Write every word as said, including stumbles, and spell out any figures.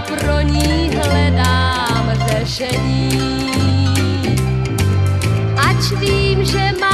pro ní hledám řešení. Ač vím, že má